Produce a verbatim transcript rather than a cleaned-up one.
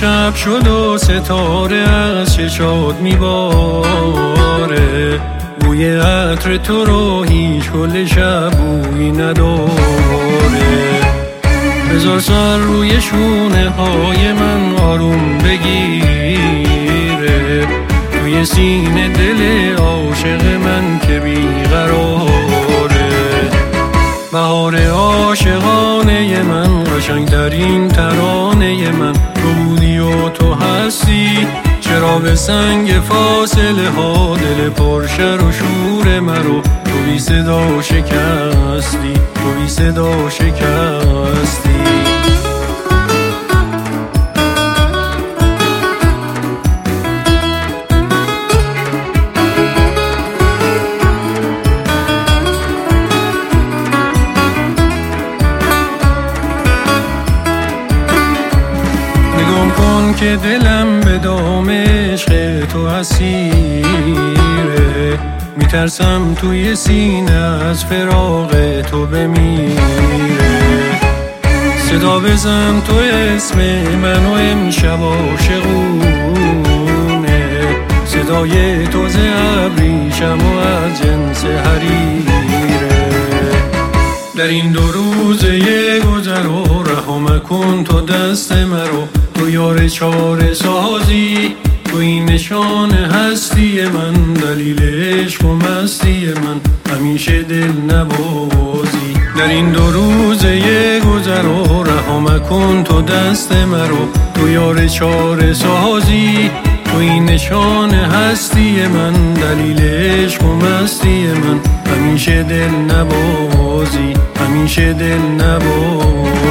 شب شد و ستاره از چشات میباره، بوی عطر تو رو هیچ کل شب بویی نداره. بذار سر روی شونه های من آروم بگیره، توی سینه دل عاشق من که بیقراره. بهار عاشقانه من، قشنگترین ترانه من، تو بودی و تو هستی. چرا به سنگ فاصله ها دل پرشر و شور مرو تو بی صدا شکستی، تو بی صدا شکستی. که دلم به دام عشق تو اسیره، میترسم توی سینه از فراق تو بمیره. صدا بزن تو اسم منو امشب عاشقونه، صدای تو ز ابریشم و از جنس حریره. در این دو روزه گذر و رها مکن تو دست مرو، تو یار چاره سازی، تو این نشان هستی من، دلیل عشق و مستی من، همیشه دل نوازی. در این دو روزه گذر و رها مکن تو دست مرو، تو یار چاره سازی، تو این نشان هستی من، دلیل عشق و مستی من، همیشه دل نوازی، همیشه دل نوازی.